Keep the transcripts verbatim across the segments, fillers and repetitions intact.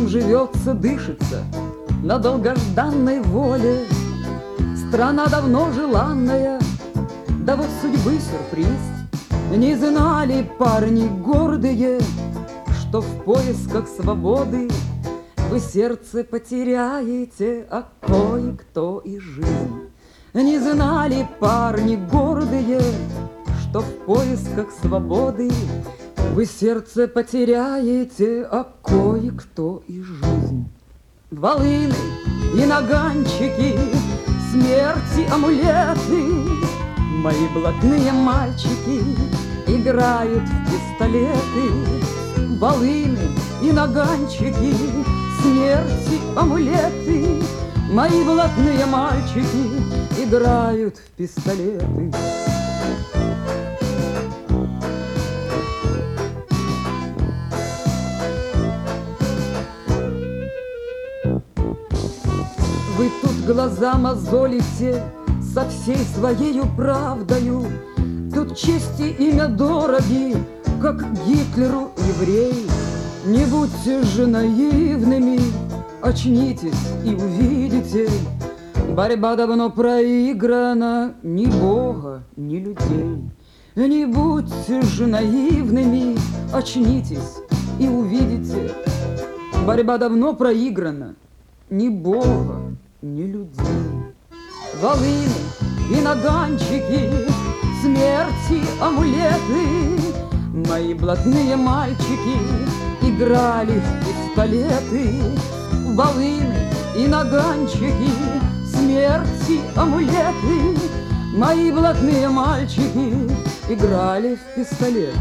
нам живется, дышится на долгожданной воле. Страна давно желанная, да вот судьбы сюрприз. Не знали парни гордые, что в поисках свободы вы сердце потеряете, а кое-кто и жизнь. Не знали парни гордые, что в поисках свободы вы сердце потеряете, а кое-кто и жизнь. Волыны и наганчики, смерти амулеты, мои блатные мальчики играют в пистолеты. Волыны и наганчики, смерти амулеты, мои блатные мальчики играют в пистолеты. Вы тут глаза мозолите со всей своею правдою. Тут честь и имя дороги, как Гитлеру еврей. Не будьте же наивными, очнитесь и увидите, борьба давно проиграна, ни Бога, ни людей. Не будьте же наивными, очнитесь и увидите, борьба давно проиграна, ни Бога, ни людей. Волыны и наганчики, смерти амулеты, мои блатные мальчики играли в пистолеты. Волыны и наганчики, смерти амулеты, мои блатные мальчики играли в пистолеты.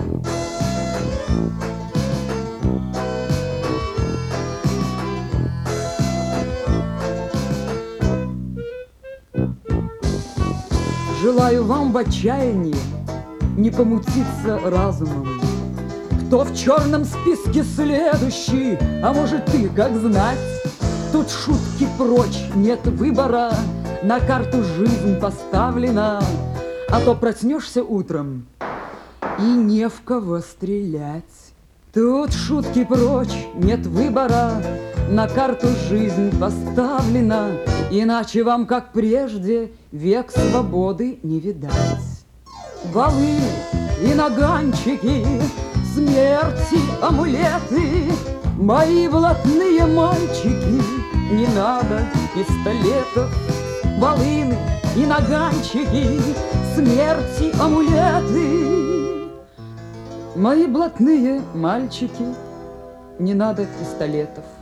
Желаю вам в отчаянии не помутиться разумом. Кто в черном списке следующий, а может ты, как знать? Тут шутки прочь, нет выбора, на карту жизнь поставлена. А то проснешься утром и не в кого стрелять. Тут шутки прочь, нет выбора, на карту жизнь поставлена. Иначе вам, как прежде, век свободы не видать. Волыны и наганчики, смерти амулеты, мои блатные мальчики, не надо пистолетов. Волыны и наганчики, смерти амулеты, мои блатные мальчики, не надо пистолетов.